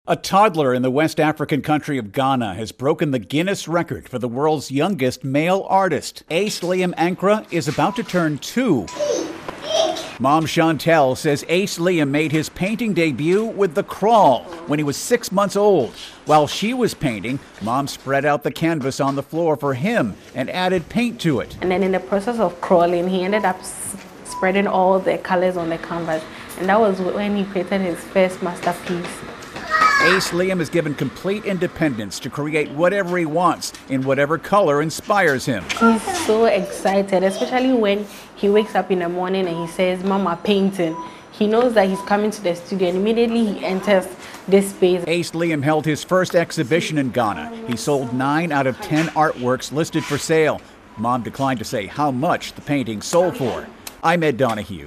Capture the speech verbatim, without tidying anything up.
A toddler in the West African country of Ghana has broken the Guinness record for the world's youngest male artist. Ace Liam Ankra is about to turn two. Mom Chantel says Ace Liam made his painting debut with The Crawl when he was six months old. While she was painting, Mom spread out the canvas on the floor for him and added paint to it. And then in the process of crawling, he ended up s- spreading all the colors on the canvas. And that was when he created his first masterpiece. Ace Liam is given complete independence to create whatever he wants in whatever color inspires him. He's so excited, especially when he wakes up in the morning and he says, "Mama, painting." He knows that he's coming to the studio and immediately he enters this space. Ace Liam held his first exhibition in Ghana. He sold nine out of ten artworks listed for sale. Mom declined to say how much the painting sold for. I'm Ed Donahue.